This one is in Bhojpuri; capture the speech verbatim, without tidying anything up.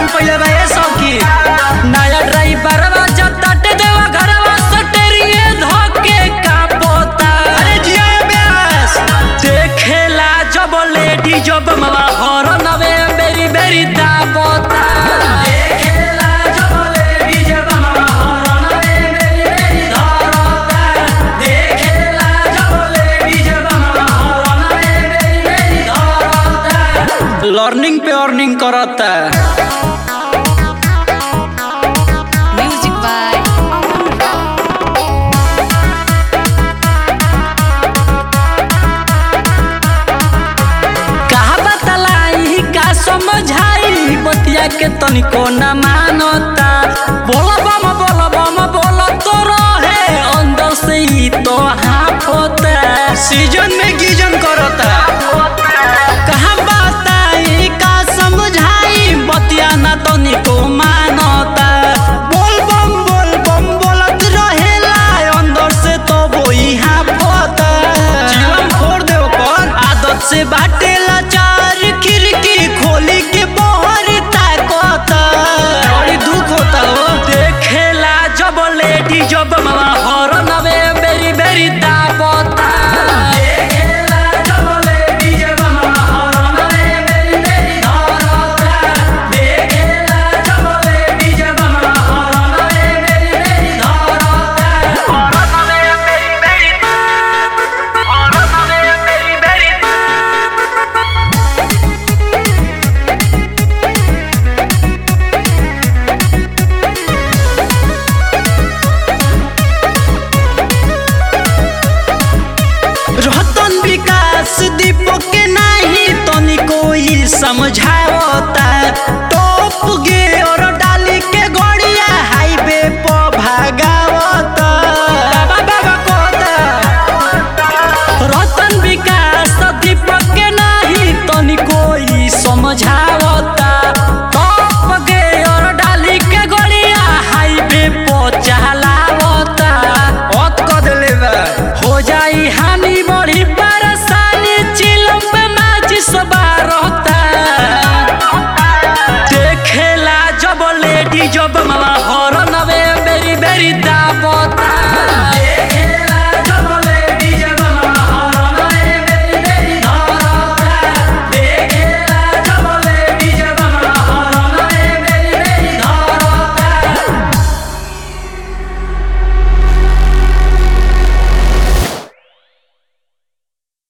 गरम पहले भाई सौकी नया ड्राइवर जतट देवा घरवा सटेरिए धोके का पोता अरे जिया ब्यास देखेला जब लेडी जब मामा हर नवे बेरी बेरी दा पोता देखेला जब लेडी जब मामा हर नवे बेरी बेरी धरता देखेला जब लेडी जब मामा हर नवे बेरी बेरी धरता लर्निंग पे अर्निंग करता समझाई बतिया के तनिको न मानता बोल बम बोल बम बोल तो रहे अंदर से ही तो हाफता सीजन में गीजन करता कहाँ बताई का समझाई बतिया न तनिको मानता बोल बम बोल बम बोलत रहेला अंदर से तो वही हाफता जीवन फोड़ दे ओकर आदत से बाटेला चार खिड़की खोली के बहर ताकता बड़ी दुख होता हो देखेला जब लेडी जब मामा हर नवे बेरी बेरी दापता देखेला जब लेडी जब मामा हर नवे बेरी बेरी धरता देखेला जब लेडी जब मामा हर नवे बेरी बेरी धरता हर नवे बेरी बेरी हर नवे बेरी बेरी रतन विकास दीपक के नहीं तनी कोई समझावता टॉप गियर डाली के गड़िया हाईवे पर भागावता बाबा बाबा कहता रतन विकास दीपक के नहीं तनी कोई समझावता टॉप गियर डाली के गड़िया हाईवे पर चलावता औत क देले बा हो जाई हानि बड़ी परेशानी चिलम पे माची सबारता देखेला जब लेडी जब मामा हर नवे बेरी बेरी दा